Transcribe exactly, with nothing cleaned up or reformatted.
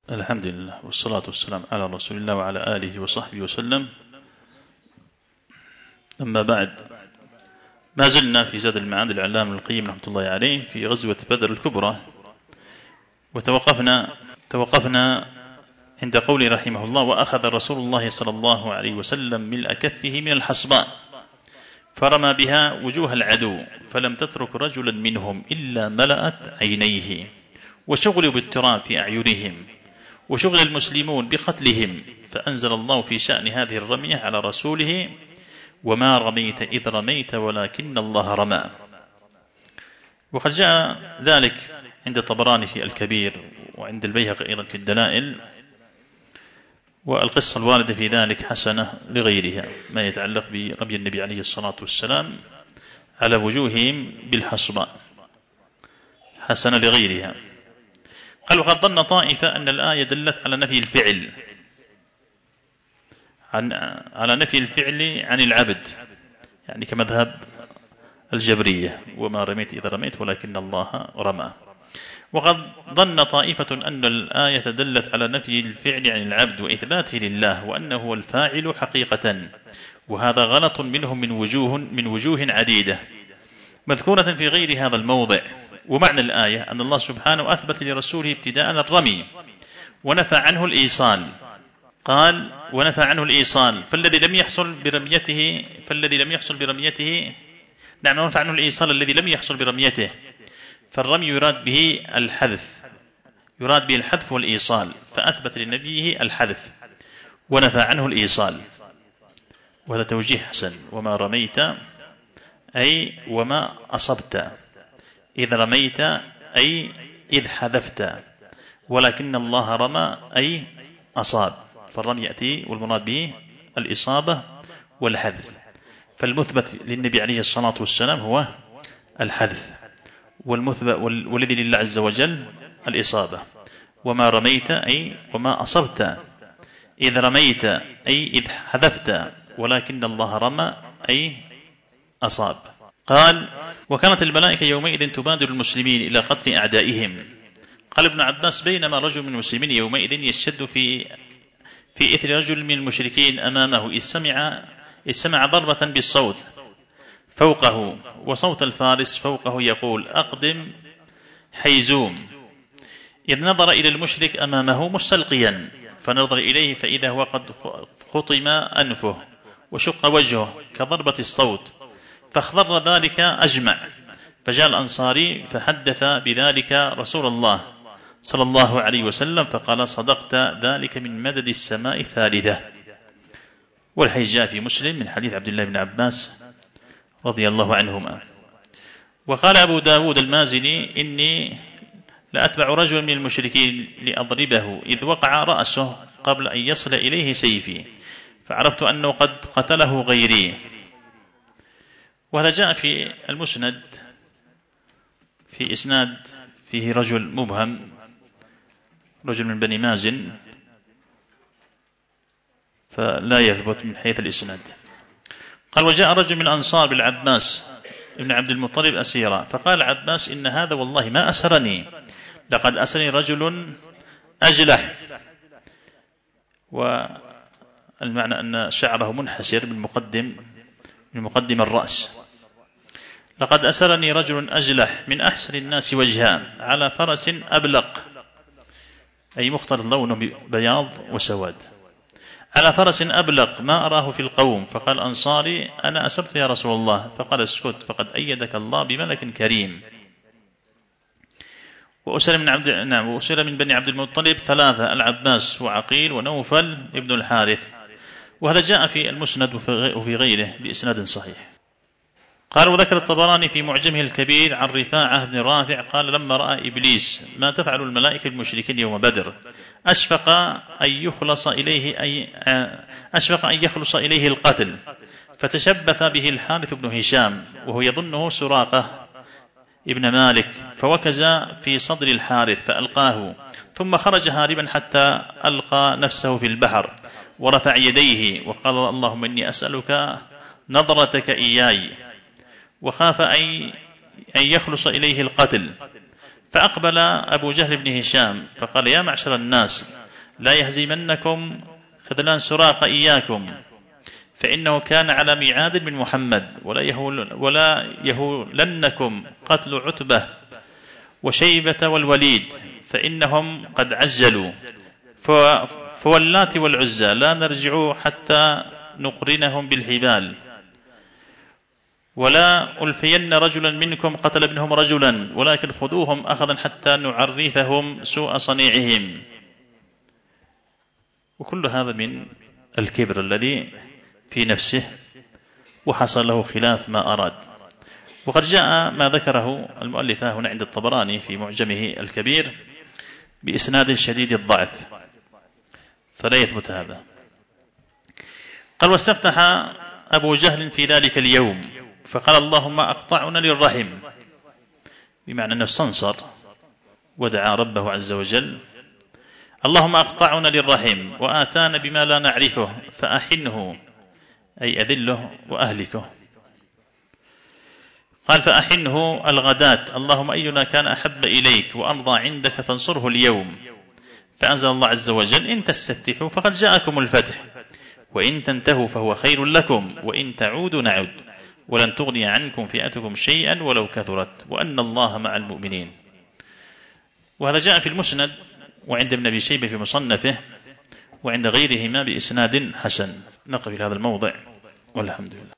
الحمد لله والصلاة والسلام على رسول الله وعلى آله وصحبه وسلم. أما بعد، ما زلنا في زاد المعاد العلامة القيم رحمة الله عليه في غزوة بدر الكبرى، وتوقفنا توقفنا عند قوله رحمه الله: وأخذ رسول الله صلى الله عليه وسلم ملء كفه من الحصباء فرمى بها وجوه العدو فلم تترك رجلا منهم إلا ملأت عينيه، وشغلوا بالتراب في أعينهم، وشغل المسلمون بقتلهم، فأنزل الله في شأن هذه الرمية على رسوله: وما رميت إذ رميت ولكن الله رمى. وقد جاء ذلك عند الطبراني في الكبير وعند البيهقي أيضا في الدلائل، والقصة الواردة في ذلك حسنة لغيرها، ما يتعلق برمي النبي عليه الصلاة والسلام على وجوههم بالحصباء حسنة لغيرها. قال: وقد ظن طائفة أن الآية دلت على نفي الفعل عن على نفي الفعل عن العبد، يعني كمذهب الجبرية: وما رميت إذا رميت ولكن الله رمى. وقد ظن طائفة أن الآية دلت على نفي الفعل عن العبد وإثباته لله، وأنه هو الفاعل حقيقة، وهذا غلط منهم من وجوه من وجوه عديدة مذكورة في غير هذا الموضع. ومعنى الآية أن الله سبحانه أثبت لرسوله ابتداء الرمي ونفى عنه الإيصال. قال: ونفى عنه الإيصال، فالذي لم يحصل برميته فالذي لم يحصل برميته نعم ونفى عنه الإيصال الذي لم يحصل برميته، فالرمي يراد به الحذف يراد به الحذف والإيصال، فأثبت لنبيه الحذف ونفى عنه الإيصال، وهذا توجيه حسن. وما رميت أي وما أصبت، إذ رميت أي إذ حذفت، ولكن الله رمى أي أصاب، فالرمي يأتي والمراد به الإصابة والحذف، فالمثبت للنبي عليه الصلاة والسلام هو الحذف، والمثبت والذي لله عز وجل الإصابة. وما رميت أي وما أصبت، إذ رميت أي إذ حذفت، ولكن الله رمى أي أصاب. قال: وكانت الملائكة يومئذ تبادر المسلمين إلى قتل أعدائهم. قال ابن عباس: بينما رجل من المسلمين يومئذ يشتد في في إثر رجل من المشركين أمامه، إذ سمع إذ سمع ضربة بالصوت فوقه، وصوت الفارس فوقه يقول: أقدم حيزوم. إذ نظر إلى المشرك أمامه مستلقيا، فنظر إليه فإذا هو قد خطم أنفه وشق وجهه كضربة الصوت، فاخضر ذلك أجمع، فجاء الأنصاري فحدث بذلك رسول الله صلى الله عليه وسلم، فقال: صدقت، ذلك من مدد السماء الثالثة. والحديث جاء في مسلم من حديث عبد الله بن عباس رضي الله عنهما. وقال أبو داود المازني: إني لأتبع رجل من المشركين لأضربه، إذ وقع رأسه قبل أن يصل إليه سيفي، فعرفت أنه قد قتله غيري. وهذا جاء في المسند في إسناد فيه رجل مبهم، رجل من بني مازن، فلا يثبت من حيث الإسناد. قال: وجاء رجل من الأنصار بالعباس ابن عبد المطلب أسيرا، فقال العباس: إن هذا والله ما أسرني، لقد أسرني رجل أجلح، والمعنى أن شعره منحسر من مقدم من مقدم الرأس. لقد أسرني رجل أجلح من أحسن الناس وجها على فرس أبلق، أي مختلط لونه بياض وسواد، على فرس أبلق ما أراه في القوم. فقال أنصاري: أنا أسرت يا رسول الله. فقال: اسكت، فقد أيدك الله بملك كريم. وأسر من عبد نعم وأسر من بني عبد المطلب ثلاثة: العباس وعقيل ونوفل ابن الحارث. وهذا جاء في المسند وفي غيره بإسناد صحيح. قال: وذكر الطبراني في معجمه الكبير عن رفاعة بن رافع قال: لما رأى إبليس ما تفعل الملائكة المشركين يوم بدر، أشفق أن يخلص إليه أي أشفق أن يخلص إليه القتل، فتشبث به الحارث بن هشام وهو يظنه سراقة ابن مالك، فوكز في صدر الحارث فألقاه، ثم خرج هاربا حتى ألقى نفسه في البحر، ورفع يديه وقال: اللهم إني أسألك نظرتك إياي، وخاف أن يخلص إليه القتل، فأقبل أبو جهل بن هشام فقال: يا معشر الناس، لا يهزمنكم خذلان سراقة إياكم، فإنه كان على ميعاد من محمد، ولا يهول ولا يهولنكم قتل عتبة وشيبة والوليد، فإنهم قد عجلوا، فواللات والعزى لا نرجع حتى نقرنهم بالحبال، ولا ألفين رجلا منكم قتل ابنهم رجلا، ولكن خذوهم أخذا حتى نعرفهم سوء صنيعهم. وكل هذا من الكبر الذي في نفسه، وحصل له خلاف ما أراد. وقد جاء ما ذكره المؤلف هنا عند الطبراني في معجمه الكبير بإسناد شديد الضعف، فلا يثبت هذا. قال: واستفتح أبو جهل في ذلك اليوم فقال: اللهم أقطعنا للرحم، بمعنى أنه استنصر ودعا ربه عز وجل: اللهم أقطعنا للرحم وآتانا بما لا نعرفه فأحنه، أي أذله وأهلكه. قال: فأحنه الغداة، اللهم أينا كان أحب إليك وأرضى عندك فانصره اليوم. فأنزل الله عز وجل: إن تستفتحوا فقد جاءكم الفتح، وإن تنتهوا فهو خير لكم، وإن تعودوا نعد، ولن تغني عنكم فئتكم شيئا ولو كثرت، وأن الله مع المؤمنين. وهذا جاء في المسند، وعند ابن أبي شيبة في مصنفه، وعند غيرهما بإسناد حسن. نقف في هذا الموضع، والحمد لله.